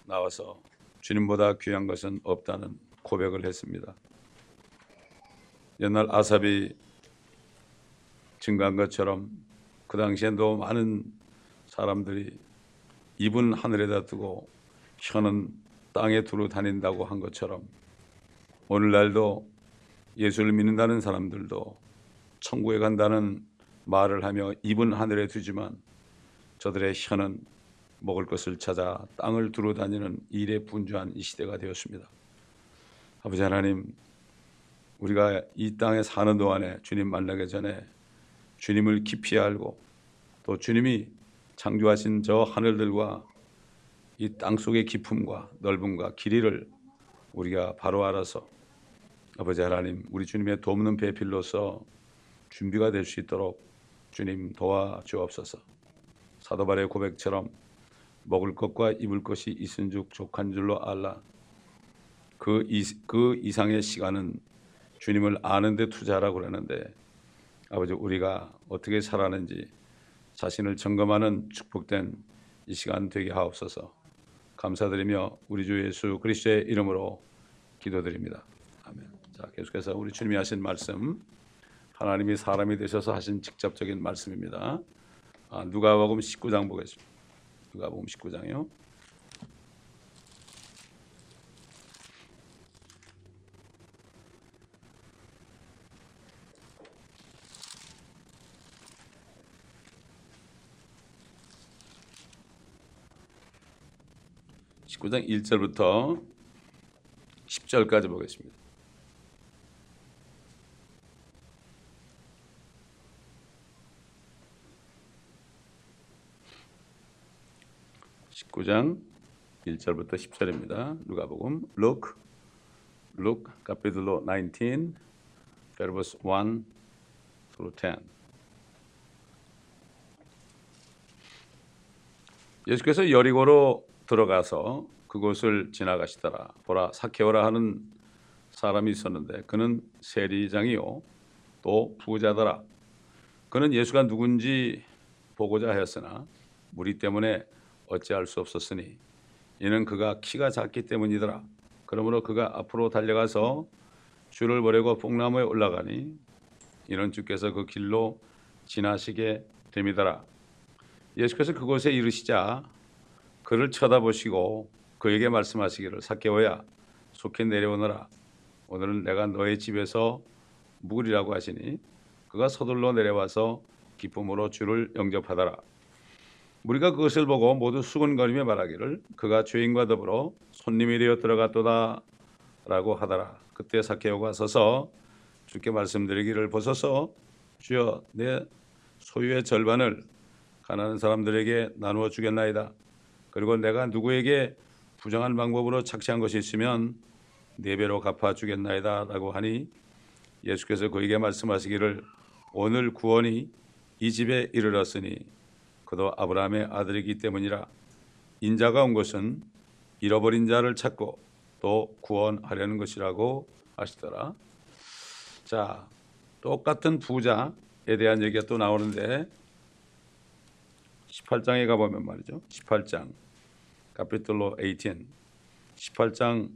나와서 주님보다 귀한 것은 없다는 고백을 했습니다. 옛날 아삽이 증거한 것처럼 그 당시에도 많은 사람들이 입은 하늘에다 두고 혀는 땅에 두루 다닌다고 한 것처럼 오늘날도 예수를 믿는다는 사람들도 천국에 간다는 말을 하며 입은 하늘에 두지만 저들의 혀는 먹을 것을 찾아 땅을 두루 다니는 일에 분주한 이 시대가 되었습니다. 아버지 하나님, 우리가 이 땅에 사는 동안에 주님 만나기 전에 주님을 깊이 알고 또 주님이 창조하신 저 하늘들과 이 땅속의 깊음과 넓음과 길이를 우리가 바로 알아서 아버지 하나님, 우리 주님의 돕는 배필로서 준비가 될 수 있도록 주님 도와주옵소서. 사도 바울의 고백처럼 먹을 것과 입을 것이 있은즉 족한 줄로 알라. 그 이상의 시간은 주님을 아는 데 투자하라고 그러는데 아버지, 우리가 어떻게 살았는지 자신을 점검하는 축복된 이 시간 되게 하옵소서. 감사드리며 우리 주 예수 그리스도의 이름으로 기도드립니다. 아멘. 자, 계속해서 우리 주님이 하신 말씀, 하나님이 사람이 되셔서 하신 직접적인 말씀입니다. 누가복음 19장 보겠습니다. 누가복음 19장이요. (19장) 1절부터 10절까지 보겠습니다. (19장) 1절부터 10절입니다. 누가복음 Luke capítulo 19 verse 1 through 10. 예수께서 여리고로 들어가서 그곳을 지나가시더라. 보라, 삭개오라 하는 사람이 있었는데 그는 세리장이요 또 부자더라. 그는 예수가 누군지 보고자 하였으나 무리 때문에 어찌할 수 없었으니 이는 그가 키가 작기 때문이더라. 그러므로 그가 앞으로 달려가서 줄을 보려고 뽕나무에 올라가니 이는 주께서 그 길로 지나시게 됨이더라. 예수께서 그곳에 이르시자 그를 쳐다보시고 그에게 말씀하시기를 삭개오야 속히 내려오너라. 오늘은 내가 너의 집에서 묵으리라고 하시니 그가 서둘러 내려와서 기쁨으로 주를 영접하더라. 무리가 그것을 보고 모두 수근거리며 말하기를 그가 죄인과 더불어 손님이 되어 들어갔도다 라고 하더라. 그때 삭개오가 서서 주께 말씀드리기를 보소서, 주여, 내 소유의 절반을 가난한 사람들에게 나누어 주겠나이다. 그리고 내가 누구에게 부정한 방법으로 착취한 것이 있으면 4배로 갚아 주겠나이다 라고 하니 예수께서 그에게 말씀하시기를 오늘 구원이 이 집에 이르렀으니 그도 아브라함의 아들이기 때문이라. 인자가 온 것은 잃어버린 자를 찾고 또 구원하려는 것이라고 하시더라. 자, 똑같은 부자에 대한 얘기가 또 나오는데 18장에 가보면 말이죠. 18장 카피톨로 18 18장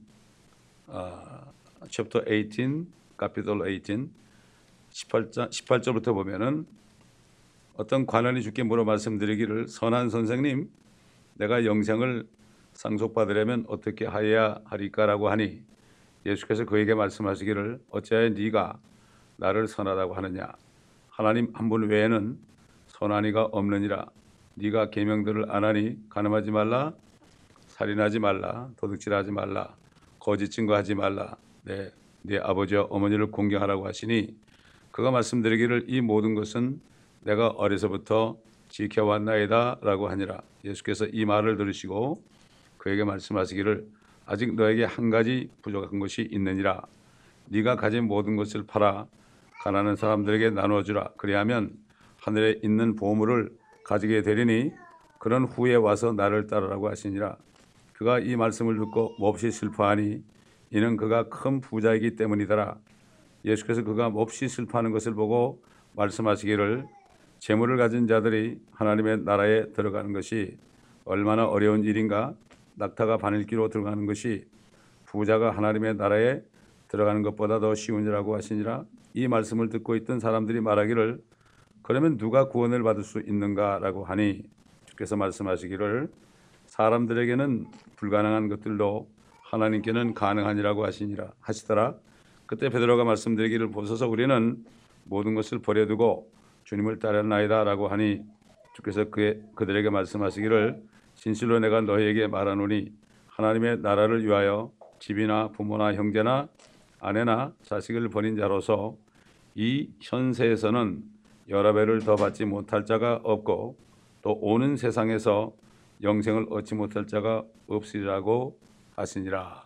챕터 18 카피톨로 18 18절부터 보면은 어떤 관원이 주께 물어 말씀드리기를 선한 선생님, 내가 영생을 상속받으려면 어떻게 하여야 하리까라고 하니 예수께서 그에게 말씀하시기를 어찌하여 네가 나를 선하다고 하느냐. 하나님 한 분 외에는 선한 이가 없느니라. 네가 계명들을 안 하니 간음하지 말라, 살인하지 말라, 도둑질하지 말라, 거짓 증거하지 말라, 네 아버지와 어머니를 공경하라고 하시니 그가 말씀드리기를 이 모든 것은 내가 어려서부터 지켜왔나이다 라고 하니라. 예수께서 이 말을 들으시고 그에게 말씀하시기를 아직 너에게 한 가지 부족한 것이 있느니라. 네가 가진 모든 것을 팔아 가난한 사람들에게 나누어주라. 그리하면 하늘에 있는 보물을 가지게 되리니 그런 후에 와서 나를 따르라고 하시니라. 그가 이 말씀을 듣고 몹시 슬퍼하니 이는 그가 큰 부자이기 때문이더라. 예수께서 그가 몹시 슬퍼하는 것을 보고 말씀하시기를 재물을 가진 자들이 하나님의 나라에 들어가는 것이 얼마나 어려운 일인가. 낙타가 바늘기로 들어가는 것이 부자가 하나님의 나라에 들어가는 것보다 더 쉬우니라고 하시니라. 이 말씀을 듣고 있던 사람들이 말하기를 그러면 누가 구원을 받을 수 있는가라고 하니 주께서 말씀하시기를 사람들에게는 불가능한 것들도 하나님께는 가능하니라고 하시더라. 그때 베드로가 말씀드리기를 보소서 우리는 모든 것을 버려두고 주님을 따르나이다라고 하니 주께서 그들에게 말씀하시기를 진실로 내가 너희에게 말하노니 하나님의 나라를 위하여 집이나 부모나 형제나 아내나 자식을 버린 자로서 이 현세에서는 여러 배를 더 받지 못할 자가 없고 또 오는 세상에서 영생을 얻지 못할 자가 없으리라고 하시니라.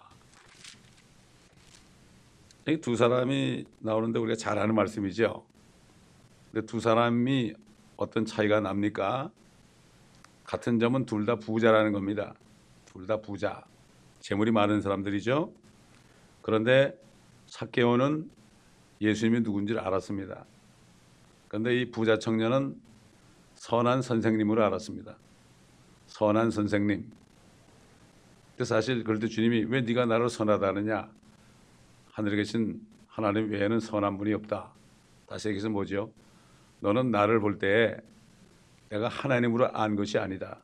이 두 사람이 나오는데 우리가 잘 아는 말씀이죠. 근데 두 사람이 어떤 차이가 납니까? 같은 점은 둘 다 부자라는 겁니다. 둘 다 부자, 재물이 많은 사람들이죠. 그런데 삭개오는 예수님이 누군지를 알았습니다. 그런데 이 부자 청년은 선한 선생님으로 알았습니다. 선한 선생님. 사실 그럴 때 주님이 왜 네가 나를 선하다 하느냐? 하늘에 계신 하나님 외에는 선한 분이 없다. 다시 얘기해서 뭐죠? 너는 나를 볼 때 내가 하나님으로 안 것이 아니다.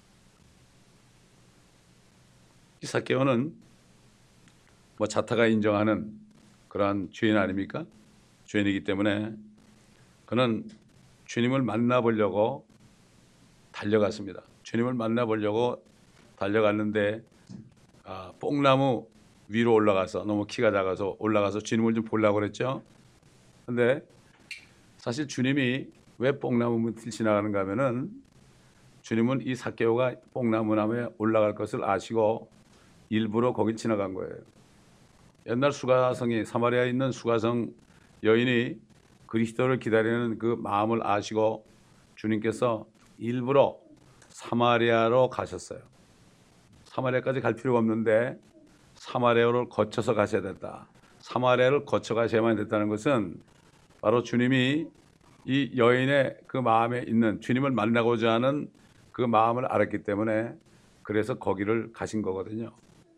이 삭개오는 뭐 자타가 인정하는 그러한 죄인 아닙니까? 죄인이기 때문에 그는 주님을 만나보려고 달려갔습니다. 주님을 만나보려고 달려갔는데 뽕나무 위로 올라가서 너무 키가 작아서 올라가서 주님을 좀 보려고 그랬죠. 근데 사실 주님이 왜 뽕나무 밑을 지나가는가 하면은 주님은 이 삭개오가 뽕나무나무에 올라갈 것을 아시고 일부러 거기 지나간 거예요. 옛날 수가성이 사마리아에 있는 수가성 여인이 그리스도를 기다리는 그 마음을 아시고 주님께서 일부러 사마리아로 가셨어요. 사마리아까지 갈 필요가 없는데 사마리아를 거쳐서 가셔야 됐다. 사마리아를 거쳐 가셔야만 됐다는 것은 바로 주님이 이 여인의 그 마음에 있는 주님을 만나고자 하는 그 마음을 알았기 때문에 그래서 거기를 가신 거거든요.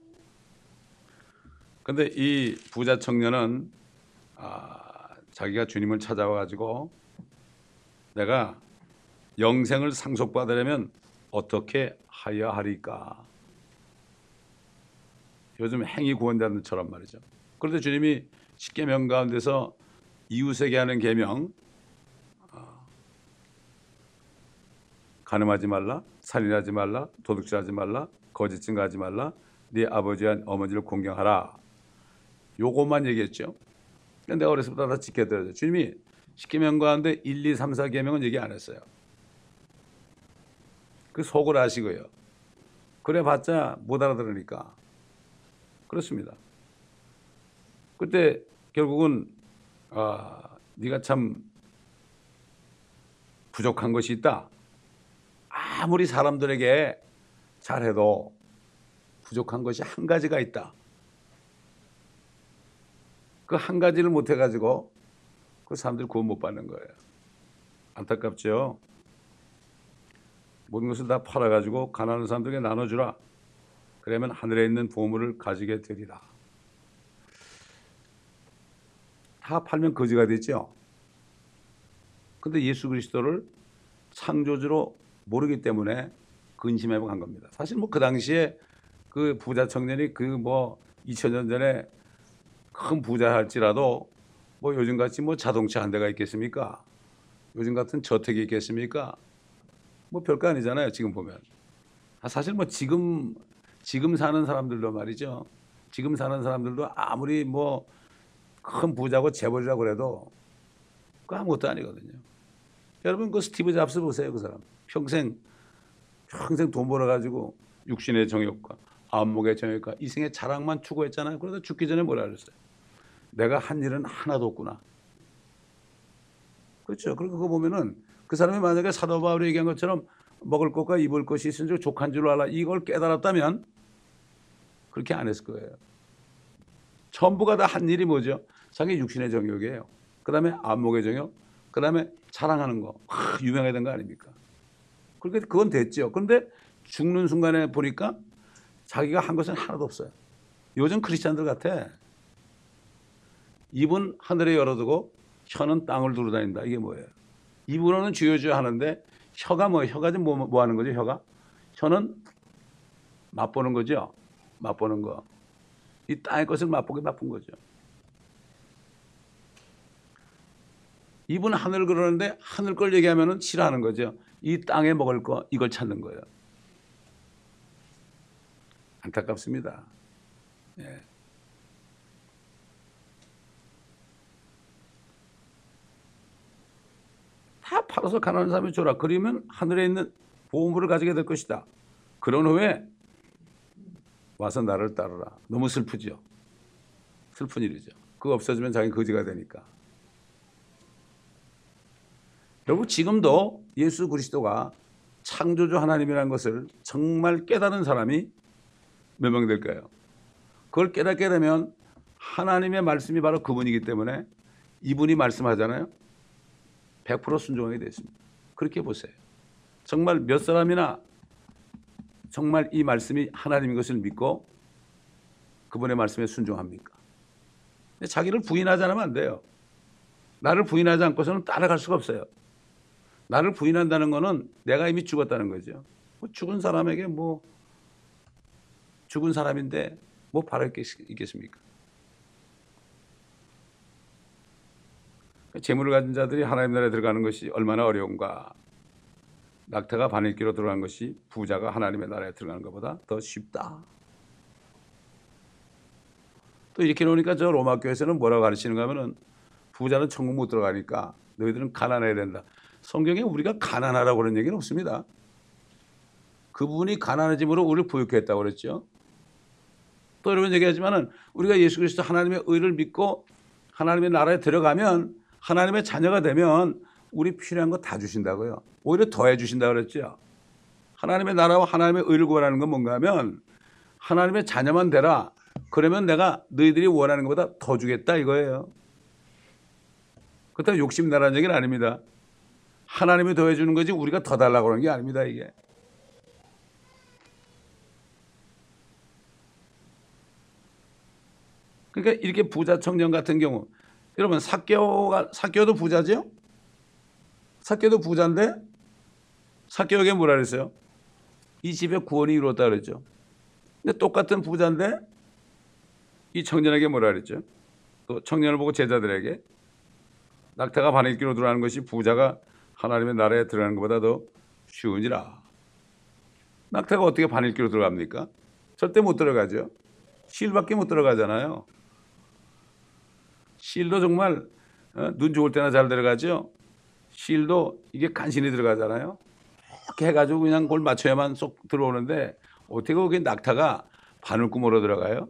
근데 이 부자 청년은 자기가 주님을 찾아와 가지고 내가 영생을 상속받으려면 어떻게 하여야 하리까? 요즘 행위 구원자들처럼 말이죠. 그런데 주님이 십계명 가운데서 이웃에게 하는 계명, 간음하지 말라, 살인하지 말라, 도둑질하지 말라, 거짓 증거하지 말라, 네 아버지와 어머니를 공경하라. 요것만 얘기했죠. 내가 어렸을 때 다 지켜드려요. 주님이 십계명 가운데 1, 2, 3, 4계명은 얘기 안 했어요. 그 속을 아시고요. 그래봤자 못 알아들으니까. 그렇습니다. 그때 결국은 네가 참 부족한 것이 있다. 아무리 사람들에게 잘해도 부족한 것이 한 가지가 있다. 그 한 가지를 못 해가지고 그 사람들이 구원 못 받는 거예요. 안타깝죠. 모든 것을 다 팔아가지고 가난한 사람들에게 나눠주라. 그러면 하늘에 있는 보물을 가지게 되리라. 다 팔면 거지가 되죠. 근데 예수 그리스도를 창조주로 모르기 때문에 근심해간 겁니다. 사실 뭐 그 당시에 그 부자 청년이 그 뭐 2000년 전에 큰 부자 할지라도 뭐 요즘 같이 뭐 자동차 한 대가 있겠습니까? 요즘 같은 저택이 있겠습니까? 뭐 별거 아니잖아요. 지금 보면. 사실 뭐 지금 사는 사람들도 말이죠. 지금 사는 사람들도 아무리 뭐 큰 부자고 재벌이라고 그래도 그 아무것도 아니거든요. 여러분 그 스티브 잡스 보세요. 그 사람 평생 돈 벌어가지고 육신의 정욕과 안목의 정욕과 이생의 자랑만 추구했잖아요. 그러다 죽기 전에 뭐라 그랬어요? 내가 한 일은 하나도 없구나. 그렇죠. 그리고 그거 보면은 그 사람이 만약에 사도 바울이 얘기한 것처럼 먹을 것과 입을 것이 있은 줄 족한 줄 알아 이걸 깨달았다면 그렇게 안 했을 거예요. 전부가 다 한 일이 뭐죠? 자기 육신의 정욕이에요. 그 다음에 안목의 정욕, 그 다음에 자랑하는 거. 유명해야 된 거 아닙니까? 그렇게 그건 됐죠. 그런데 죽는 순간에 보니까 자기가 한 것은 하나도 없어요. 요즘 크리스찬들 같아. 입은 하늘에 열어두고 혀는 땅을 두루 다닌다. 이게 뭐예요? 입으로는 주여 주여 하는데 혀가 뭐예요? 혀가 지금 뭐 하는 거죠? 혀는 맛보는 거죠. 맛보는 거. 이 땅의 것을 맛보기 바쁜 거죠. 입은 하늘 그러는데 하늘 걸 얘기하면은 싫어하는 거죠. 이 땅에 먹을 거 이걸 찾는 거예요. 안타깝습니다. 예. 다 팔아서 가난한 사람이 줘라. 그러면 하늘에 있는 보물을 가지게 될 것이다. 그런 후에 와서 나를 따르라. 너무 슬프죠. 슬픈 일이죠. 그거 없어지면 자기 거지가 되니까. 여러분 지금도 예수 그리스도가 창조주 하나님이라는 것을 정말 깨달은 사람이 몇 명 될까요? 그걸 깨닫게 되면 하나님의 말씀이 바로 그분이기 때문에 이분이 말씀하잖아요. 100% 순종하게 됐습니다. 그렇게 보세요. 정말 몇 사람이나 정말 이 말씀이 하나님인 것을 믿고 그분의 말씀에 순종합니까? 자기를 부인하지 않으면 안 돼요. 나를 부인하지 않고서는 따라갈 수가 없어요. 나를 부인한다는 것은 내가 이미 죽었다는 거죠. 죽은 사람에게 죽은 사람인데 뭐 바랄 게 있겠습니까? 재물을 가진 자들이 하나님 나라에 들어가는 것이 얼마나 어려운가. 낙타가 바늘기로 들어간 것이 부자가 하나님의 나라에 들어가는 것보다 더 쉽다. 또 이렇게 놓으니까 저 로마 교회에서는 뭐라고 가르치는가 하면은 부자는 천국 못 들어가니까 너희들은 가난해야 된다. 성경에 우리가 가난하라고 그런 얘기는 없습니다. 그분이 가난해짐으로 우리를 부유케 했다고 그랬죠. 또 여러분 얘기하지만은 우리가 예수 그리스도 하나님의 의를 믿고 하나님의 나라에 들어가면 하나님의 자녀가 되면 우리 필요한 거 다 주신다고요. 오히려 더해 주신다고 그랬죠. 하나님의 나라와 하나님의 의를 구하라는 건 뭔가 하면 하나님의 자녀만 되라. 그러면 내가 너희들이 원하는 것보다 더 주겠다 이거예요. 그렇다고 욕심내라는 얘기는 아닙니다. 하나님이 더해 주는 거지 우리가 더 달라고 하는 게 아닙니다. 이게. 그러니까 이렇게 부자 청년 같은 경우 여러분 삭개오도 부자죠? 삭개오도 부자인데 삭개오에게 뭐라 그랬어요? 이 집에 구원이 이루었다 그랬죠. 근데 똑같은 부자인데 이 청년에게 뭐라 그랬죠? 또 청년을 보고 제자들에게 낙타가 바늘기로 들어가는 것이 부자가 하나님의 나라에 들어가는 것보다 더 쉬우니라. 낙타가 어떻게 바늘기로 들어갑니까? 절대 못 들어가죠. 실밖에 못 들어가잖아요. 실도 정말 눈 좋을 때나 잘 들어가죠. 실도 이게 간신히 들어가잖아요. 이렇게 해가지고 그냥 그걸 맞춰야만 쏙 들어오는데 어떻게 거기 낙타가 바늘구멍으로 들어가요?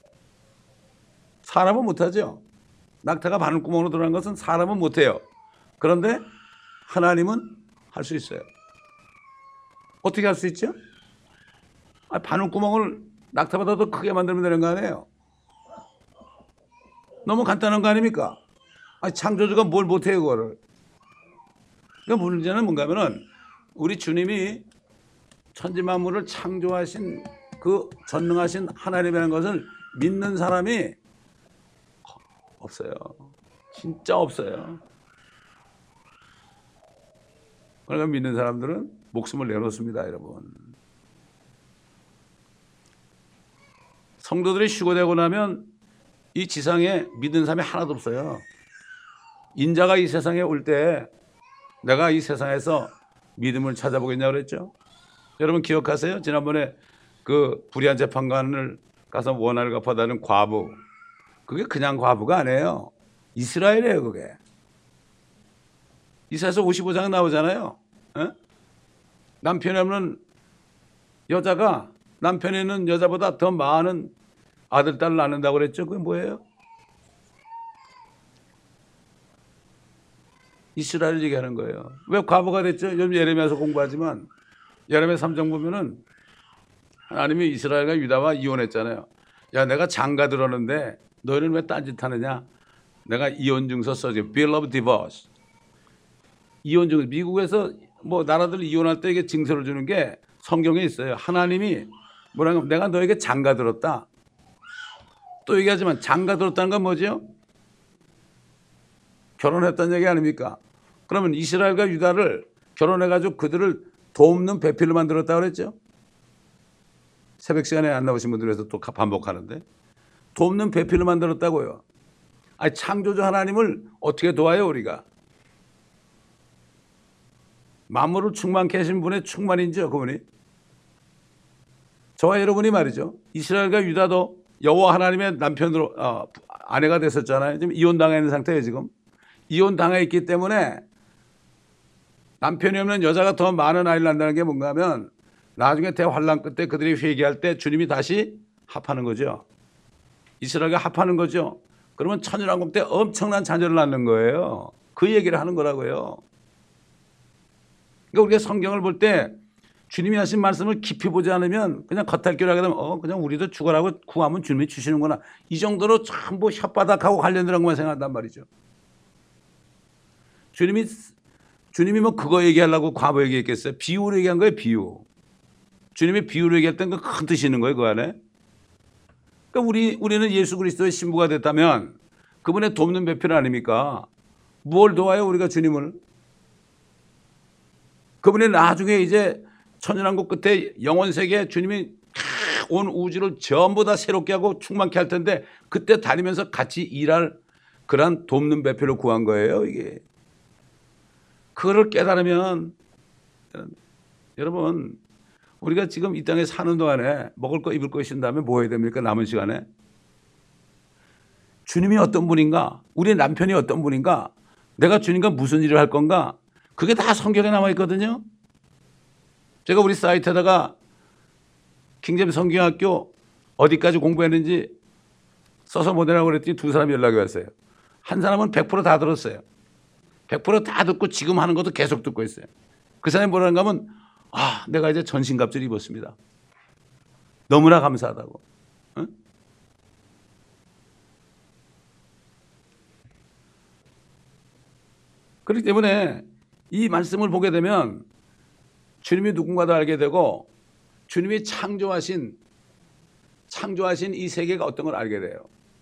사람은 못하죠. 낙타가 바늘구멍으로 들어간 것은 사람은 못해요. 그런데 하나님은 할 수 있어요. 어떻게 할 수 있죠? 바늘구멍을 낙타보다 더 크게 만들면 되는 거 아니에요? 너무 간단한 거 아닙니까? 창조주가 뭘 못해요, 그거를. 그러니까 문제는 뭔가 하면은 우리 주님이 천지만물을 창조하신 그 전능하신 하나님이라는 것을 믿는 사람이 없어요. 진짜 없어요. 그러니까 믿는 사람들은 목숨을 내놓습니다, 여러분. 성도들이 휴거되고 나면 이 지상에 믿는 사람이 하나도 없어요. 인자가 이 세상에 올 때 내가 이 세상에서 믿음을 찾아보겠냐고 그랬죠. 여러분 기억하세요? 지난번에 그 불의한 재판관을 가서 원한을 갚아다는 과부. 그게 그냥 과부가 아니에요. 이스라엘이에요, 그게. 이사야서 55장 나오잖아요. 에? 남편이 없는 여자가 남편이 있는 여자보다 더 많은 아들, 딸을 낳는다고 그랬죠. 그게 뭐예요? 이스라엘 얘기하는 거예요. 왜 과부가 됐죠? 요즘 예레미야서 공부하지만 예레미야 3장 보면은 하나님이 이스라엘과 유다와 이혼했잖아요. 야, 내가 장가 들었는데 너희는 왜 딴짓하느냐? 내가 이혼 증서 써줘. Bill of Divorce. 이혼 증서. 미국에서 뭐 나라들 이혼할 때 이게 증서를 주는 게 성경에 있어요. 하나님이 뭐라고 하면 내가 너에게 장가들었다. 또 얘기하지만 장가들었다는 건 뭐죠? 결혼했다는 얘기 아닙니까? 그러면 이스라엘과 유다를 결혼해가지고 그들을 돕는 배필로 만들었다고 그랬죠? 새벽 시간에 안 나오신 분들 위해서 또 반복하는데 돕는 배필로 만들었다고요. 아니, 창조주 하나님을 어떻게 도와요 우리가? 만물을 충만케 하신 분의 충만인지요 그분이? 저와 여러분이 말이죠. 이스라엘과 유다도 여호와 하나님의 남편으로 아내가 됐었잖아요. 지금 이혼당해 있는 상태예요 지금. 이혼당해 있기 때문에 남편이 없는 여자가 더 많은 아이를 낳는다는 게 뭔가 하면 나중에 대환란 끝에 그들이 회개할 때 주님이 다시 합하는 거죠. 이스라엘과 합하는 거죠. 그러면 천일왕국 때 엄청난 자녀를 낳는 거예요. 그 얘기를 하는 거라고요. 그러니까 우리가 성경을 볼 때 주님이 하신 말씀을 깊이 보지 않으면 그냥 겉핥기로 하게 되면 그냥 우리도 죽어라고 구하면 주님이 주시는구나. 이 정도로 전부 혓바닥하고 관련된 것만 생각한단 말이죠. 주님이 뭐 그거 얘기하려고 과거 얘기했겠어요? 비유로 얘기한 거예요, 비유. 주님이 비유로 얘기할 땐 그 큰 뜻이 있는 거예요, 그 안에. 그러니까 우리는 예수 그리스도의 신부가 됐다면 그분의 돕는 배필 아닙니까? 뭘 도와요, 우리가 주님을? 그분이 나중에 이제 천연왕국 끝에 영원세계 주님이 온 우주를 전부 다 새롭게 하고 충만케 할 텐데 그때 다니면서 같이 일할 그런 돕는 배필을 구한 거예요, 이게. 그거를 깨달으면 여러분 우리가 지금 이 땅에 사는 동안에 먹을 거 입을 거 있은 다음에 뭐 해야 됩니까? 남은 시간에. 주님이 어떤 분인가? 우리 남편이 어떤 분인가? 내가 주님과 무슨 일을 할 건가? 그게 다 성경에 나와 있거든요. 제가 우리 사이트에다가 킹잼 성경학교 어디까지 공부했는지 써서 보내라고 그랬더니 두 사람이 연락이 왔어요. 한 사람은 100% 다 들었어요. 100% 다 듣고 지금 하는 것도 계속 듣고 있어요. 그 사람이 뭐라는가 하면 내가 이제 전신갑주를 입었습니다. 너무나 감사하다고. 응? 그렇기 때문에 이 말씀을 보게 되면 주님이 누군가도 알게 되고 주님이 창조하신 이 세계가 어떤 걸 알게 돼요.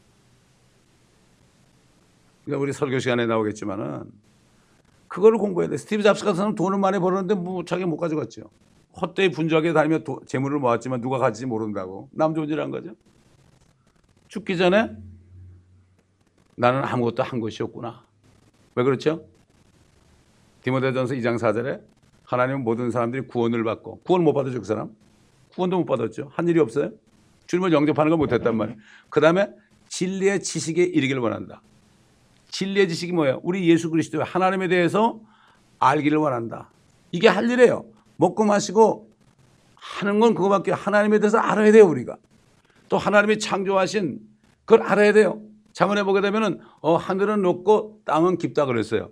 그러니까 우리 설교 시간에 나오겠지만은 그거를 공부해야 돼. 스티브 잡스 같은 사람은 돈을 많이 벌었는데 자기 못 가져갔죠. 헛되이 분주하게 다니며 재물을 모았지만 누가 가질지 모른다고. 남 좋은 일 한 거죠. 죽기 전에 나는 아무것도 한 것이 없구나. 왜 그렇죠? 디모데전서 2장 4절에 하나님은 모든 사람들이 구원을 받고 구원을 못 받았죠 그 사람? 구원도 못 받았죠. 한 일이 없어요. 주님을 영접하는 걸 못했단 말이에요. 그 다음에 진리의 지식에 이르기를 원한다. 진리의 지식이 뭐예요? 우리 예수 그리스도의 하나님에 대해서 알기를 원한다. 이게 할 일이에요. 먹고 마시고 하는 건 그거밖에 하나님에 대해서 알아야 돼요 우리가. 또 하나님이 창조하신 그걸 알아야 돼요. 잠언에 보게 되면은 하늘은 높고 땅은 깊다 그랬어요.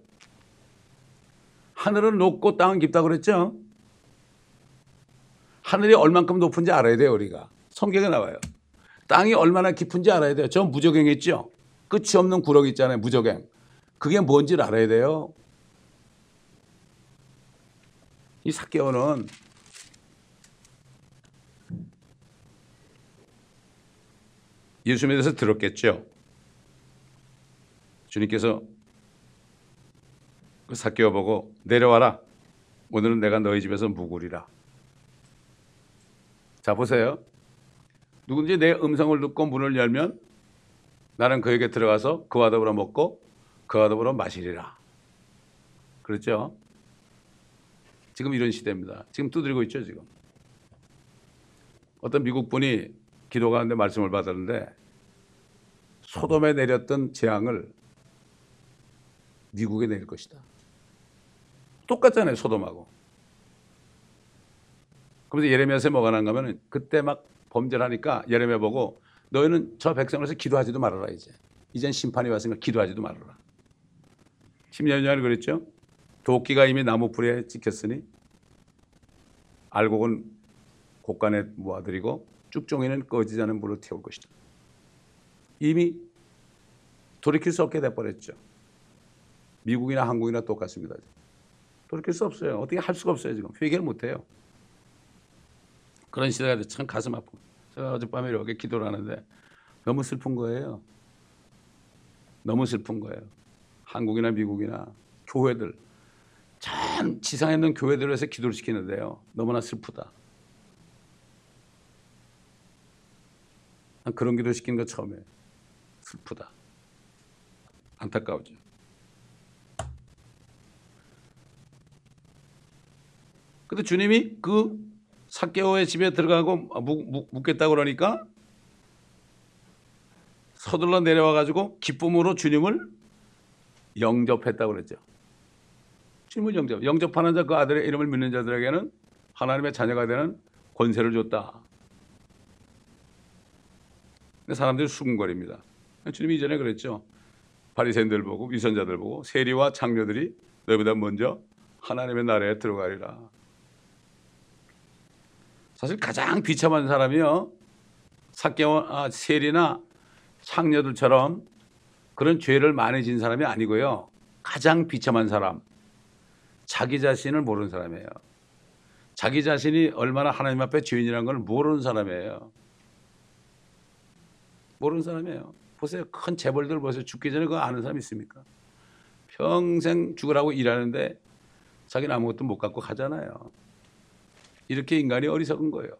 하늘은 높고 땅은 깊다 그랬죠. 하늘이 얼만큼 높은지 알아야 돼요 우리가. 성경에 나와요. 땅이 얼마나 깊은지 알아야 돼요. 저 무적행했죠. 끝이 없는 구렁이 있잖아요. 무적행. 그게 뭔지를 알아야 돼요. 이 삭개오는 예수님에 대해서 들었겠죠. 주님께서 그 삭개오 보고 내려와라. 오늘은 내가 너희 집에서 묵으리라. 자 보세요. 누군지 내 음성을 듣고 문을 열면 나는 그에게 들어가서 그와 더불어 먹고 그와 더불어 마시리라. 그렇죠? 지금 이런 시대입니다. 지금 두드리고 있죠 지금. 어떤 미국 분이 기도 가운데 말씀을 받았는데 소돔에 내렸던 재앙을 미국에 내릴 것이다. 똑같잖아요 소돔하고. 그러면서 예레미야서에 뭐가 나는가 하면 그때 막 범죄를 하니까 예레미야 보고 너희는 저 백성을 해서 기도하지도 말아라 이제. 이젠 심판이 왔으니까 기도하지도 말아라. 10년 전에 그랬죠. 도끼가 이미 나무불에 찍혔으니 알곡은 곡간에 모아들이고 쭉종이는 꺼지지 않은 불로 태울 것이다. 이미 돌이킬 수 없게 돼버렸죠. 미국이나 한국이나 똑같습니다. 돌이킬 수 없어요. 어떻게 할 수가 없어요 지금. 회개를 못해요. 그런 시대가 돼서 참 가슴 아프고, 제가 어젯밤에 이렇게 기도를 하는데 너무 슬픈 거예요. 너무 슬픈 거예요. 한국이나 미국이나 교회들, 전 지상에 있는 교회들에서 기도를 시키는데요, 너무나 슬프다. 난 그런 기도 시키는 거 처음이에요. 슬프다. 안타까우죠. 근데 주님이 그 삭개오의 집에 들어가고 묵겠다고 그러니까 서둘러 내려와 가지고 기쁨으로 주님을 영접했다고 그랬죠. 주님을 영접하는 자, 그 아들의 이름을 믿는 자들에게는 하나님의 자녀가 되는 권세를 줬다. 근데 사람들이 수군거립니다. 주님이 이전에 그랬죠. 바리새인들 보고, 위선자들 보고, 세리와 장로들이 너희보다 먼저 하나님의 나라에 들어가리라. 사실 가장 비참한 사람이요, 삭개오, 세리나 창녀들처럼 그런 죄를 많이 진 사람이 아니고요, 가장 비참한 사람, 자기 자신을 모르는 사람이에요. 자기 자신이 얼마나 하나님 앞에 죄인이라는 걸 모르는 사람이에요. 모르는 사람이에요. 보세요. 큰 재벌들 보세요. 죽기 전에 그거 아는 사람 있습니까? 평생 죽으라고 일하는데 자기는 아무것도 못 갖고 가잖아요. 이렇게 인간이 어리석은 거예요.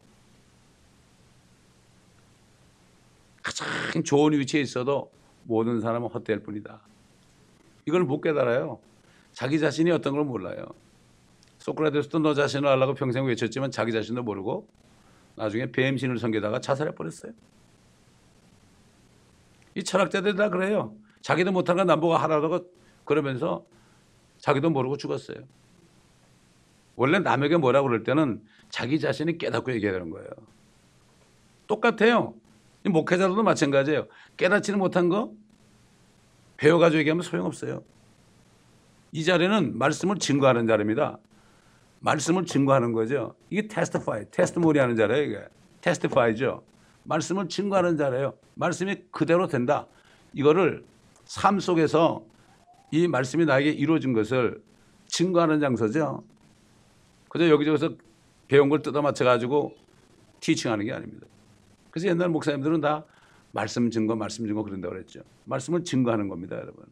가장 좋은 위치에 있어도 모든 사람은 헛될 뿐이다. 이걸 못 깨달아요. 자기 자신이 어떤 걸 몰라요. 소크라테스도 너 자신을 알라고 평생 외쳤지만 자기 자신도 모르고 나중에 뱀신을 섬기다가 자살해 버렸어요. 이 철학자들 다 그래요. 자기도 못한 건 남보고 하라고 그러면서 자기도 모르고 죽었어요. 원래 남에게 뭐라고 그럴 때는 자기 자신이 깨닫고 얘기해야 되는 거예요. 똑같아요. 이 목회자들도 마찬가지예요. 깨닫지는 못한 거 배워가지고 얘기하면 소용없어요. 이 자리는 말씀을 증거하는 자리입니다. 말씀을 증거하는 거죠. 이게 테스트모니 하는 자리예요. 이게 테스티파이죠. 말씀을 증거하는 자리예요. 말씀이 그대로 된다. 이거를 삶 속에서 이 말씀이 나에게 이루어진 것을 증거하는 장소죠. 그저 여기저기서 배운 걸 뜯어 맞춰가지고 티칭하는 게 아닙니다. 그래서 옛날 목사님들은 다 말씀 증거 그런다고 그랬죠. 말씀을 증거하는 겁니다, 여러분.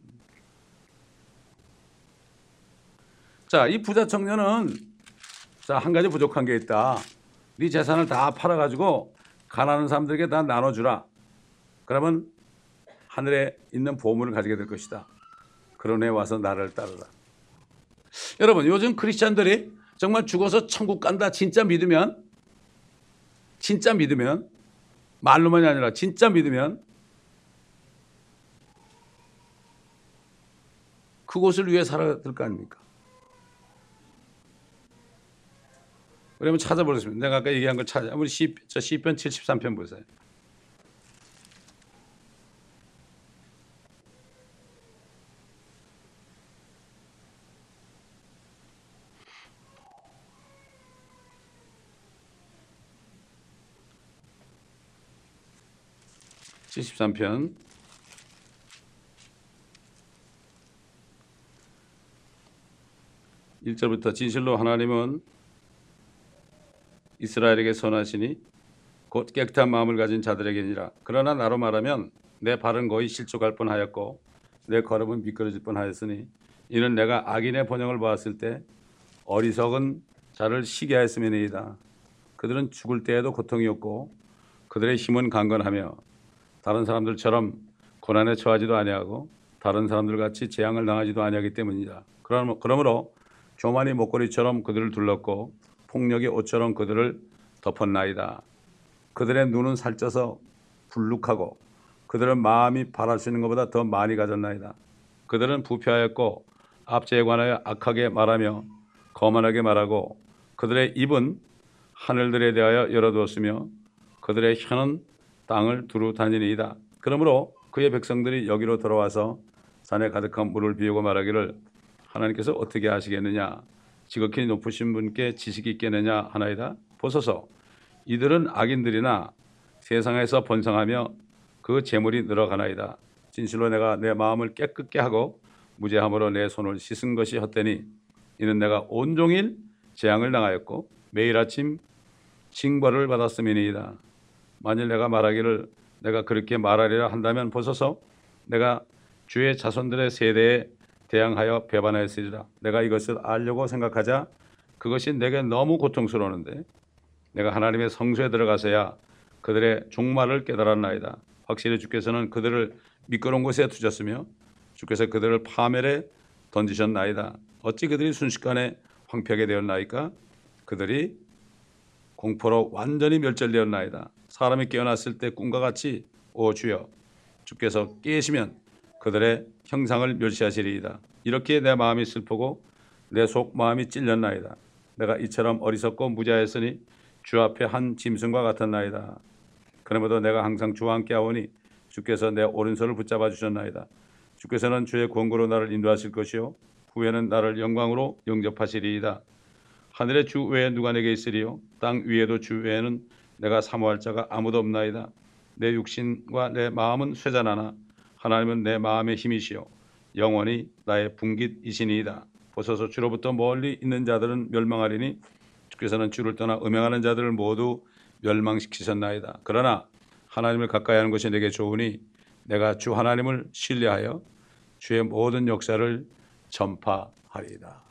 자, 이 부자 청년은 한 가지 부족한 게 있다. 네 재산을 다 팔아가지고 가난한 사람들에게 다 나눠주라. 그러면 하늘에 있는 보물을 가지게 될 것이다. 그런 애 와서 나를 따르라. 여러분, 요즘 크리스찬들이 정말 죽어서 천국 간다 진짜 믿으면 말로만이 아니라 진짜 믿으면 그곳을 위해 살아야 될 거 아닙니까? 그러면 찾아보겠습니다. 내가 아까 얘기한 걸 찾아. 우리 시편 73편 보세요. (73편) 1절부터 진실로 하나님은 이스라엘에게 선하시니 곧 깨끗한 마음을 가진 자들에게니라. 그러나 나로 말하면 내 발은 거의 실족할 뻔하였고 내 걸음은 미끄러질 뻔하였으니 이는 내가 악인의 번영을 보았을 때 어리석은 자를 시기 하였음이니이다. 그들은 죽을 때에도 고통이 없고 그들의 힘은 강건하며 다른 사람들처럼 고난에 처하지도 아니하고 다른 사람들같이 재앙을 당하지도 아니하기 때문이다. 그러므로 교만이 목걸이처럼 그들을 둘렀고 폭력이 옷처럼 그들을 덮었나이다. 그들의 눈은 살쪄서 불룩하고 그들은 마음이 바랄 수 있는 것보다 더 많이 가졌나이다. 그들은 부패하였고 압제에 관하여 악하게 말하며 거만하게 말하고 그들의 입은 하늘들에 대하여 열어두었으며 그들의 혀는 땅을 두루 다니니이다. 그러므로 그의 백성들이 여기로 돌아와서 산에 가득한 물을 비우고 말하기를 하나님께서 어떻게 하시겠느냐, 지극히 높으신 분께 지식이 있겠느냐 하나이다. 보소서, 이들은 악인들이나 세상에서 번성하며 그 재물이 늘어가나이다. 진실로 내가 내 마음을 깨끗게 하고 무죄함으로 내 손을 씻은 것이 헛되니 이는 내가 온종일 재앙을 당하였고 매일 아침 징벌을 받았음이니이다. 만일 내가 말하기를 내가 그렇게 말하리라 한다면 보소서 내가 주의 자손들의 세대에 대항하여 배반하였으리라. 내가 이것을 알려고 생각하자 그것이 내게 너무 고통스러웠는데 내가 하나님의 성소에 들어가서야 그들의 종말을 깨달았나이다. 확실히 주께서는 그들을 미끄러운 곳에 두셨으며 주께서 그들을 파멸에 던지셨나이다. 어찌 그들이 순식간에 황폐하게 되었나이까? 그들이 공포로 완전히 멸절되었나이다. 사람이 깨어났을 때 꿈과 같이 오 주여 주께서 깨시면 그들의 형상을 멸시하시리이다. 이렇게 내 마음이 슬프고 내 속 마음이 찔렸나이다. 내가 이처럼 어리석고 무자였으니 주 앞에 한 짐승과 같았나이다. 그러므로 내가 항상 주와 함께 하오니 주께서 내 오른손을 붙잡아 주셨나이다. 주께서는 주의 권고로 나를 인도하실 것이요 후에는 나를 영광으로 영접하시리이다. 하늘의 주 외에 누가 내게 있으리요 땅 위에도 주 외에는 내가 사모할 자가 아무도 없나이다. 내 육신과 내 마음은 쇠잔하나 하나님은 내 마음의 힘이시요 영원히 나의 분깃이시니이다. 보소서 주로부터 멀리 있는 자들은 멸망하리니 주께서는 주를 떠나 음행하는 자들을 모두 멸망시키셨나이다. 그러나 하나님을 가까이 하는 것이 내게 좋으니 내가 주 하나님을 신뢰하여 주의 모든 역사를 전파하리이다.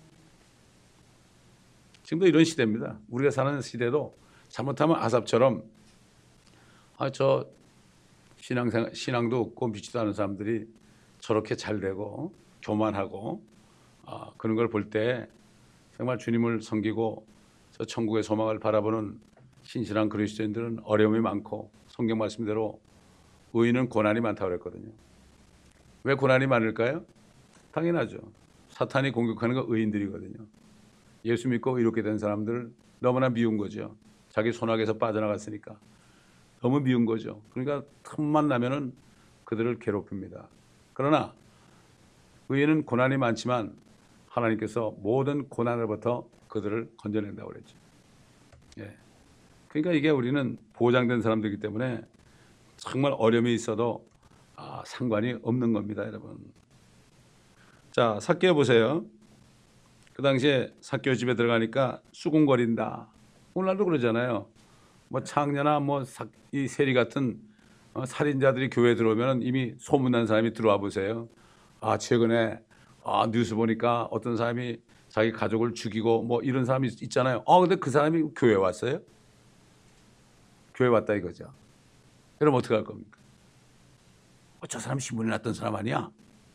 지금도 이런 시대입니다. 우리가 사는 시대도 잘못하면 아삽처럼 저 신앙도 없고 믿지도 않은 사람들이 저렇게 잘 되고 교만하고 그런 걸 볼 때 정말 주님을 섬기고 저 천국의 소망을 바라보는 신실한 그리스도인들은 어려움이 많고 성경 말씀대로 의인은 고난이 많다고 그랬거든요. 왜 고난이 많을까요? 당연하죠. 사탄이 공격하는 건 의인들이거든요. 예수 믿고 이렇게 된 사람들 너무나 미운 거죠. 자기 손아귀에서 빠져나갔으니까 너무 미운 거죠. 그러니까 틈만 나면은 그들을 괴롭힙니다. 그러나 의인은 고난이 많지만 하나님께서 모든 고난으로부터 그들을 건져낸다고 그랬죠. 예. 그러니까 이게 우리는 보장된 사람들이기 때문에 정말 어려움이 있어도 상관이 없는 겁니다, 여러분. 자, 삭개오 보세요. 그 당시에 삭개오 집에 들어가니까 수군거린다. 오늘날도 그러잖아요. 뭐 창녀나 이 세리 같은 살인자들이 교회에 들어오면 이미 소문난 사람이 들어와 보세요. 최근에 뉴스 보니까 어떤 사람이 자기 가족을 죽이고 뭐 이런 사람이 있잖아요. 근데 그 사람이 교회에 왔어요? 교회 왔다 이거죠. 여러분 어떻게 할 겁니까? 저 사람 신문에 났던 사람 아니야?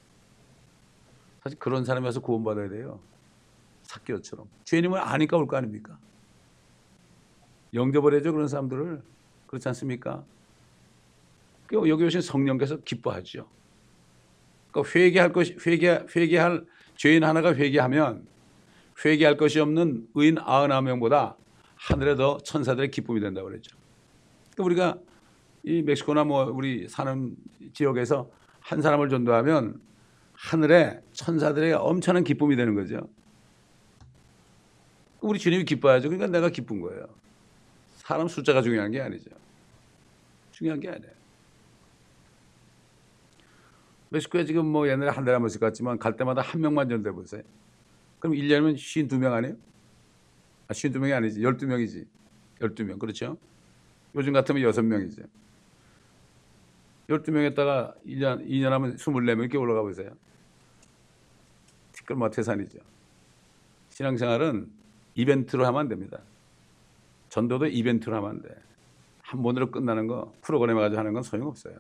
사실 그런 사람이 와서 구원받아야 돼요. 삭개오처럼. 죄인임을 아니까 올 거 아닙니까? 영접을 해줘 그런 사람들을. 그렇지 않습니까? 여기 오신 성령께서 기뻐하죠. 그러니까 회개할 죄인 하나가 회개하면 회개할 것이 없는 의인 99명보다 하늘에 더 천사들의 기쁨이 된다고 그랬죠. 그러니까 우리가 이 멕시코나 우리 사는 지역에서 한 사람을 전도하면 하늘에 천사들의 엄청난 기쁨이 되는 거죠. 우리 주님이 기뻐하죠. 그러니까 내가 기쁜 거예요. 사람 숫자가 중요한 게 아니죠. 중요한 게 아니에요. 멕시코에 지금 옛날에 한 달에 한 번씩 갔지만 갈 때마다 한 명만 전도해 보세요. 그럼 1년이면 52명 아니에요? 52명이 아니지. 12명이지. 12명. 그렇죠? 요즘 같으면 6명이죠. 12명에다가 2년 하면 24명 이렇게 올라가 보세요. 티끌모태산이죠. 신앙생활은 이벤트로 하면 안 됩니다. 전도도 이벤트로 하면 안 돼. 한 번으로 끝나는 거 프로그램 가지고 하는 건 소용없어요.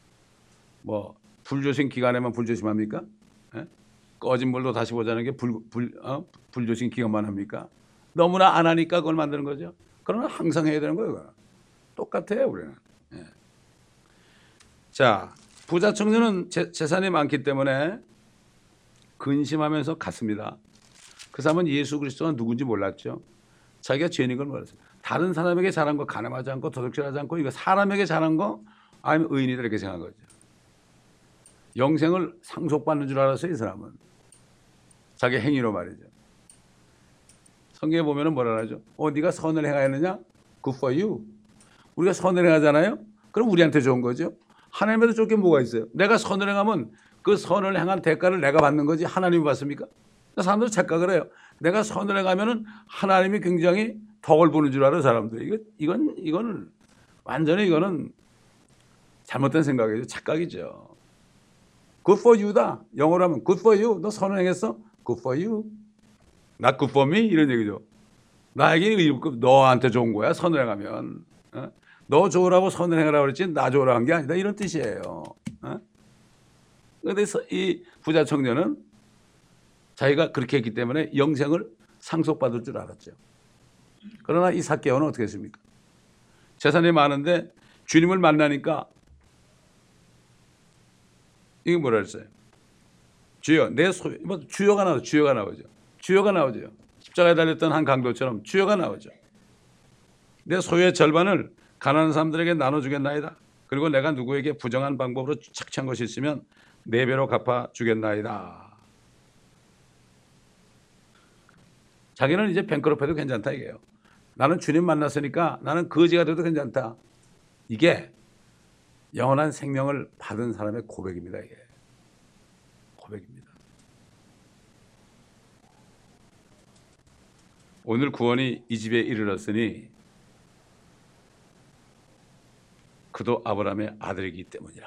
불조심 기간에만 불조심합니까? 예? 꺼진 불도 다시 보자는 게 불조심 기간만 합니까? 너무나 안 하니까 그걸 만드는 거죠. 그러나 항상 해야 되는 거예요. 똑같아요, 우리는. 예. 자, 부자 청년은 재산이 많기 때문에 근심하면서 갔습니다. 그 사람은 예수 그리스도가 누군지 몰랐죠. 자기가 죄인인 걸 몰랐어요. 다른 사람에게 잘한 거 가늠하지 않고 도둑질하지 않고 이거 사람에게 잘한 거 아니면 의인이다 이렇게 생각한 거죠. 영생을 상속받는 줄 알았어요, 이 사람은. 자기 행위로 말이죠. 성경에 보면은 뭐라 하죠? 네가 선을 행하였느냐? Good for you. 우리가 선을 행하잖아요? 그럼 우리한테 좋은 거죠. 하나님한테 좋은 게 뭐가 있어요? 내가 선을 행하면 그 선을 행한 대가를 내가 받는 거지 하나님이 받습니까? 사람들은 착각을 해요. 내가 선을 행하면은 하나님이 굉장히 턱을 부는 줄 알아 사람들이. 이건 완전히 이거는 잘못된 생각이죠. 착각이죠. Good for you다. 영어로 하면 good for you. 너 선행했어? Good for you. Not good for me? 이런 얘기죠. 나에게 너한테 좋은 거야 선행하면. 너 좋으라고 선행하라고 그랬지 나 좋으라고 한 게 아니다. 이런 뜻이에요. 그런데 이 부자 청년은 자기가 그렇게 했기 때문에 영생을 상속받을 줄 알았죠. 그러나 이 삭개오는 어떻게 했습니까? 재산이 많은데 주님을 만나니까 이게 뭐라 했어요? 주여 내 소유, 뭐 주여가 나오죠. 주여가 나오죠. 십자가에 달렸던 한 강도처럼 주여가 나오죠. 내 소유의 절반을 가난한 사람들에게 나눠주겠나이다. 그리고 내가 누구에게 부정한 방법으로 착취한 것이 있으면 4배로 갚아주겠나이다. 자기는 이제 뱅크럽해도 괜찮다 이게요. 나는 주님 만났으니까 나는 거지가 돼도 괜찮다. 이게 영원한 생명을 받은 사람의 고백입니다. 이게 고백입니다. 오늘 구원이 이 집에 이르렀으니 그도 아브라함의 아들이기 때문이라.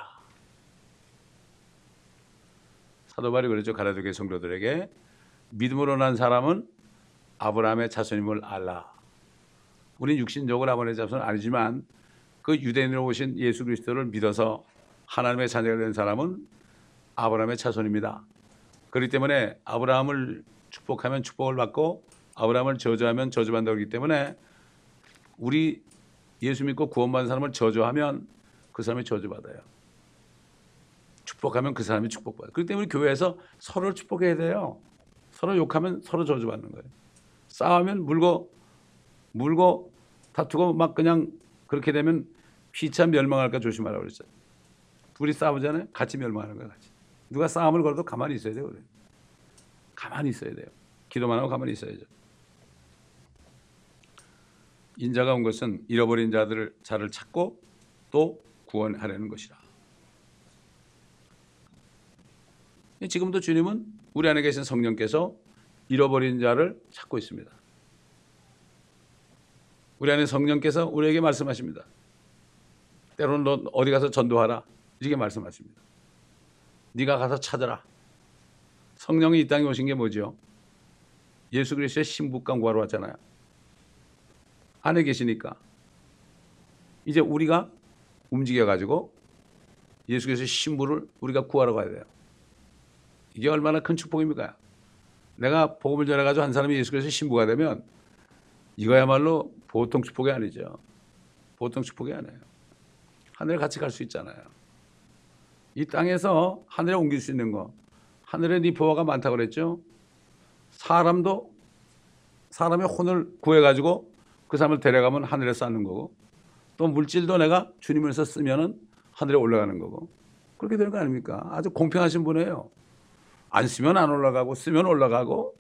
사도 바울이 그랬죠. 갈라디아 성도들에게 믿음으로 난 사람은 아브라함의 자손임을 알라. 우린 육신적으로 아브라함의 자손은 아니지만 그 유대인으로 오신 예수 그리스도를 믿어서 하나님의 자녀가 된 사람은 아브라함의 자손입니다. 그렇기 때문에 아브라함을 축복하면 축복을 받고 아브라함을 저주하면 저주받는다고 하기 때문에 우리 예수 믿고 구원받은 사람을 저주하면 그 사람이 저주받아요. 축복하면 그 사람이 축복받아요. 그렇기 때문에 교회에서 서로를 축복해야 돼요. 서로 욕하면 서로 저주받는 거예요. 싸우면 물고 다투고 막 그냥 그렇게 되면 피차 멸망할까 조심하라고 그랬어요. 둘이 싸우잖아요. 같이 멸망하는 거예요. 같이. 누가 싸움을 걸어도 가만히 있어야 돼요. 그래. 가만히 있어야 돼요. 기도만 하고 가만히 있어야죠. 인자가 온 것은 잃어버린 자를 찾고 또 구원하려는 것이라. 지금도 주님은 우리 안에 계신 성령께서 잃어버린 자를 찾고 있습니다. 우리 안에 성령께서 우리에게 말씀하십니다. 때로는 너 어디 가서 전도하라 이렇게 말씀하십니다. 네가 가서 찾아라. 성령이 이 땅에 오신 게 뭐죠? 예수 그리스도의 신부감 구하러 왔잖아요. 안에 계시니까 이제 우리가 움직여가지고 예수 그리스도의 신부를 우리가 구하러 가야 돼요. 이게 얼마나 큰 축복입니까? 내가 복음을 전해가지고 한 사람이 예수 그리스도의 신부가 되면 이거야말로 보통 축복이 아니죠. 보통 축복이 아니에요. 하늘에 같이 갈 수 있잖아요. 이 땅에서 하늘에 옮길 수 있는 거. 하늘에 네 보화가 많다고 그랬죠. 사람의 혼을 구해가지고 그 사람을 데려가면 하늘에 쌓는 거고 또 물질도 내가 주님을서 쓰면은 하늘에 올라가는 거고 그렇게 되는 거 아닙니까? 아주 공평하신 분이에요. 안 쓰면 안 올라가고 쓰면 올라가고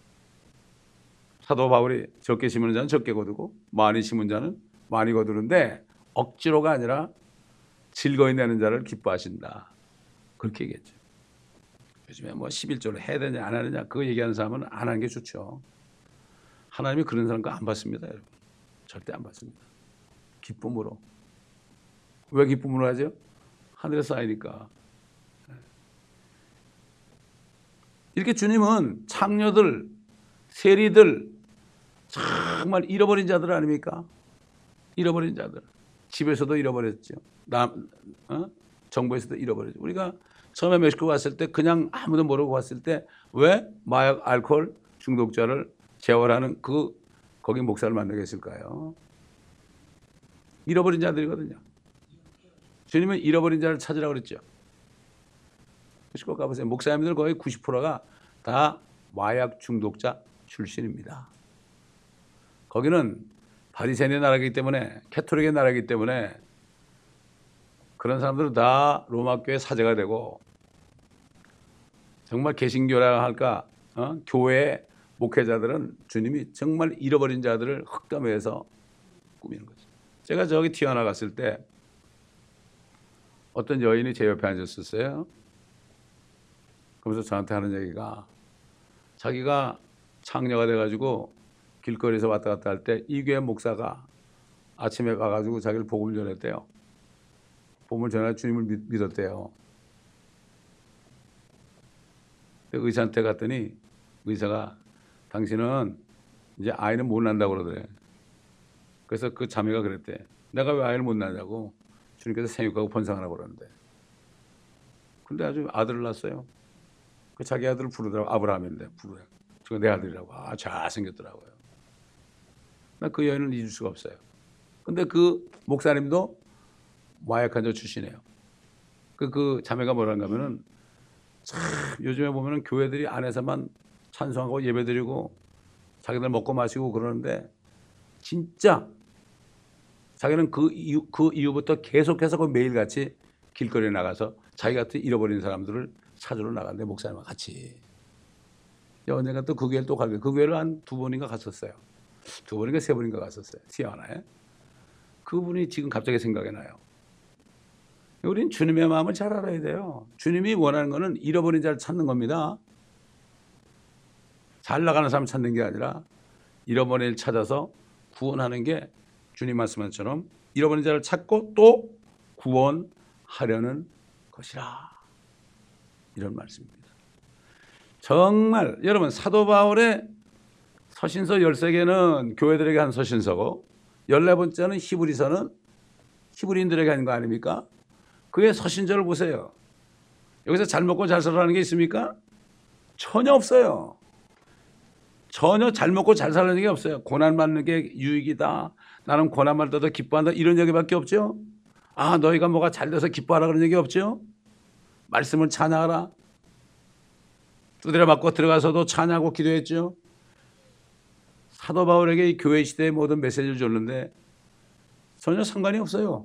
사도 바울이 적게 심은 자는 적게 거두고 많이 심은 자는 많이 거두는데 억지로가 아니라 즐거이 내는 자를 기뻐하신다. 그렇게 얘기했죠. 요즘에 뭐 11조를 해야 되냐 안 하느냐 그거 얘기하는 사람은 안 하는 게 좋죠. 하나님이 그런 사람 거 안 받습니다. 여러분. 절대 안 받습니다. 기쁨으로. 왜 기쁨으로 하죠? 하늘에 쌓이니까. 이렇게 주님은 창녀들, 세리들 정말 잃어버린 자들 아닙니까? 잃어버린 자들. 집에서도 잃어버렸죠. 정부에서도 잃어버렸죠. 우리가 처음에 멕시코 갔을 때 그냥 아무도 모르고 갔을 때 왜 마약 알코올 중독자를 재활하는 거기 목사를 만나게 했을까요? 잃어버린 자들이거든요. 주님은 잃어버린 자를 찾으라고 그랬죠. 멕시코 가보세요. 목사님들 거의 90%가 다 마약 중독자 출신입니다. 거기는 바리새인의 나라이기 때문에 캐토릭의 나라이기 때문에 그런 사람들은 다 로마교회 사제가 되고 정말 개신교라 할까 교회 목회자들은 주님이 정말 잃어버린 자들을 흑담해서 꾸미는 거죠. 제가 저기 티와나 갔을 때 어떤 여인이 제 옆에 앉았었어요. 그러면서 저한테 하는 얘기가 자기가 창녀가 돼가지고 길거리에서 왔다 갔다 할 때 이 교회 목사가 아침에 가가지고 자기를 복음을 전했대요. 복음을 전해 주님을 믿었대요. 의사한테 갔더니 의사가 당신은 이제 아이는 못 낳는다고 그러더래. 그래서 그 자매가 그랬대. 내가 왜 아이를 못 낳냐고. 주님께서 생육하고 번성하라고 그러는데. 근데 아주 아들을 낳았어요. 그 자기 아들을 부르더라고. 아브라함인데 부르요. 저거 내 아들이라고. 아, 잘생겼더라고요. 나 그 여인을 잊을 수가 없어요. 근데 그 목사님도 마약환자 출신이에요. 그 자매가 뭐라는가 하면은 참 요즘에 보면은 교회들이 안에서만 찬송하고 예배드리고 자기들 먹고 마시고 그러는데 진짜 자기는 그 이후부터 계속해서 그 매일같이 길거리에 나가서 자기 같은 잃어버린 사람들을 찾으러 나갔는데 목사님과 같이. 언젠가 또 그 교회를 또 가게. 그 교회를 한 2번인가 갔었어요. 2번인가 3번인가 갔었어요. 티아나에. 그분이 지금 갑자기 생각이 나요. 우린 주님의 마음을 잘 알아야 돼요. 주님이 원하는 것은 잃어버린 자를 찾는 겁니다. 잘 나가는 사람 찾는 게 아니라 잃어버린 자를 찾아서 구원하는 게 주님 말씀한 것처럼 잃어버린 자를 찾고 또 구원하려는 것이라. 이런 말씀입니다. 정말 여러분 사도 바울의 서신서 13개는 교회들에게 한 서신서고 14번째는 히브리서는 히브리인들에게 한 거 아닙니까? 그의 서신서를 보세요. 여기서 잘 먹고 잘 살라는 게 있습니까? 전혀 없어요. 전혀 잘 먹고 잘 살라는 게 없어요. 고난받는 게 유익이다. 나는 고난받을 때도 기뻐한다. 이런 얘기밖에 없죠. 아, 너희가 뭐가 잘 돼서 기뻐하라 그런 얘기 없죠. 말씀을 찬양하라. 두드려 맞고 들어가서도 찬양하고 기도했죠. 사도 바울에게 이 교회 시대의 모든 메시지를 줬는데 전혀 상관이 없어요.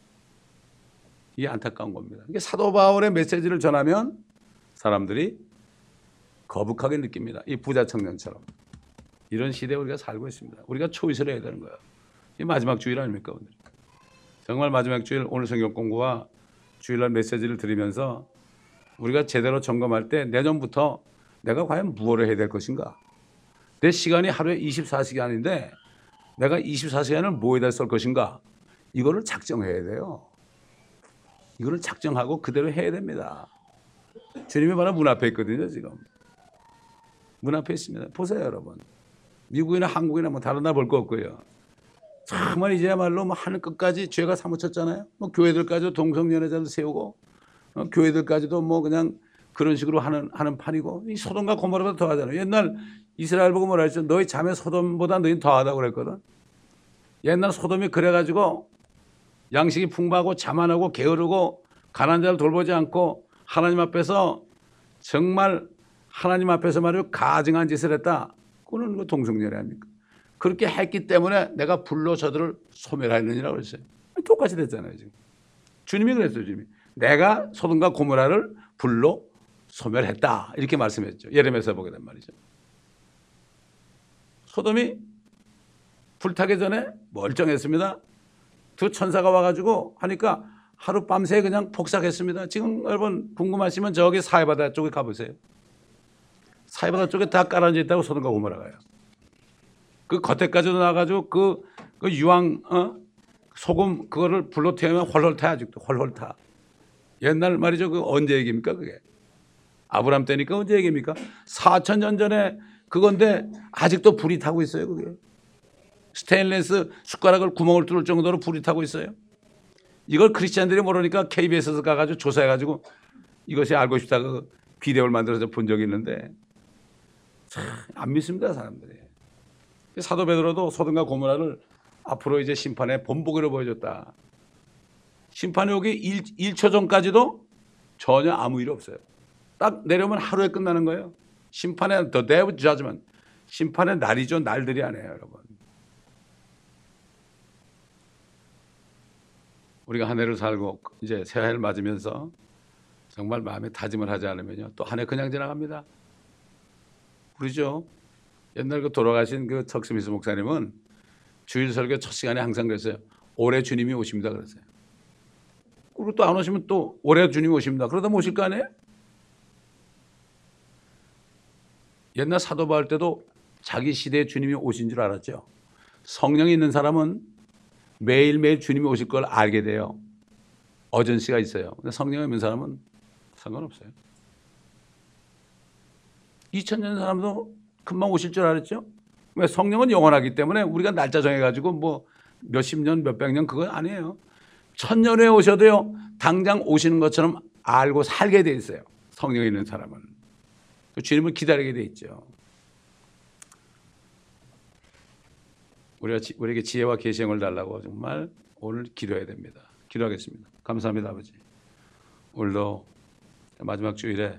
이게 안타까운 겁니다. 이게 사도 바울의 메시지를 전하면 사람들이 거북하게 느낍니다. 이 부자 청년처럼. 이런 시대에 우리가 살고 있습니다. 우리가 초이스를 해야 되는 거예요. 이 마지막 주일 아닙니까 오늘? 정말 마지막 주일 오늘 성경 공부와 주일날 메시지를 들으면서 우리가 제대로 점검할 때 내년부터 내가 과연 무엇을 해야 될 것인가? 내 시간이 하루에 24시간인데 내가 24시간을 뭐에다 쓸 것인가? 이거를 작정해야 돼요. 이거를 작정하고 그대로 해야 됩니다. 주님이 바로 문 앞에 있거든요. 지금 문 앞에 있습니다. 보세요 여러분. 미국이나 한국이나 뭐 다른 나라 볼 거 없고요. 정말 이제야말로 뭐 하늘 끝까지 죄가 사무쳤잖아요. 뭐 교회들까지도 동성연애자들 세우고 교회들까지도 뭐 그냥 그런 식으로 하는 판이고 이 소돔과 고모라보다 더하잖아요. 옛날 이스라엘 보고 뭐라 했죠? 너희 자매 소돔보다 너희 더하다고 그랬거든. 옛날 소돔이 그래가지고 양식이 풍부하고 자만하고 게으르고 가난한 자를 돌보지 않고 하나님 앞에서 정말 하나님 앞에서 말이요 가증한 짓을 했다. 그거는 그 동성연애 아닙니까? 그렇게 했기 때문에 내가 불로 저들을 소멸하느니라고 그랬어요. 똑같이 됐잖아요 지금. 주님이 그랬어요. 주님이 내가 소돔과 고모라를 불로 소멸했다 이렇게 말씀했죠. 예레미야서 보게 된 말이죠. 소돔이 불타기 전에 멀쩡했습니다. 두 천사가 와가지고 하니까 하룻밤새 그냥 폭삭했습니다. 지금 여러분 궁금하시면 저기 사해바다 쪽에 가보세요. 사해바다 쪽에 다 깔아져 있다고 소돔과 고모라가요. 그 겉에까지도 나가지고 그 유황 소금 그거를 불로 태우면 헐헐 타. 아직도 헐헐 타. 옛날 말이죠. 그 언제 얘기입니까 그게? 아브람 때니까 언제 얘기입니까? 4,000년 전에 그건데 아직도 불이 타고 있어요 그게. 스테인리스 숟가락을 구멍을 뚫을 정도로 불이 타고 있어요. 이걸 크리스찬들이 모르니까 KBS에서 가가지고 조사해가지고 이것이 알고 싶다 그 비디오를 만들어서 본 적이 있는데 참 안 믿습니다 사람들이. 사도 베드로도 소돔과 고모라를 앞으로 이제 심판의 본보기로 보여줬다. 심판이 오기 1초 전까지도 전혀 아무 일 없어요. 딱 내려오면 하루에 끝나는 거예요. 심판의 the day of judgment. 심판의 날이죠. 날들이 아니에요 여러분. 우리가 한 해를 살고 이제 새해를 맞으면서 정말 마음에 다짐을 하지 않으면요 또 한 해 그냥 지나갑니다. 그러죠. 옛날 그 돌아가신 그 척스미스 목사님은 주일 설교 첫 시간에 항상 그랬어요. 올해 주님이 오십니다 그랬어요. 그리고 또 안 오시면 또 올해 주님이 오십니다. 그러다 모실 거 아니에요? 옛날 사도 바울 때도 자기 시대에 주님이 오신 줄 알았죠. 성령이 있는 사람은 매일매일 주님이 오실 걸 알게 돼요. 어전시가 있어요. 근데 성령이 없는 사람은 상관없어요. 2000년 사람도 금방 오실 줄 알았죠. 왜? 성령은 영원하기 때문에 우리가 날짜 정해가지고 뭐 몇십 년, 몇백 년 그건 아니에요. 1000년 후에 오셔도요, 당장 오시는 것처럼 알고 살게 돼 있어요. 성령이 있는 사람은. 주님을 기다리게 돼 있죠. 우리에게 지혜와 계시형을 달라고 정말 오늘 기도해야 됩니다. 기도하겠습니다. 감사합니다, 아버지. 오늘도 마지막 주일에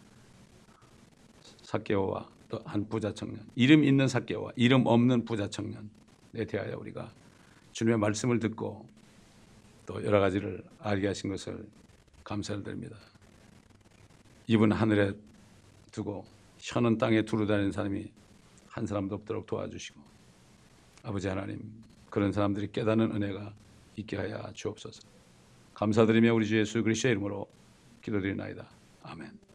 삭개오와 또 한 부자 청년, 이름 있는 삭개오와 이름 없는 부자 청년에 대하여 우리가 주님의 말씀을 듣고 또 여러 가지를 알게 하신 것을 감사를 드립니다. 입은 하늘에 두고 혀는 땅에 두루 다니는 사람이 한 사람도 없도록 도와주시고, 아버지 하나님, 그런 사람들이 깨닫는 은혜가 있게 하여 주옵소서. 감사드리며 우리 주 예수 그리스도의 이름으로 기도드리나이다. 아멘.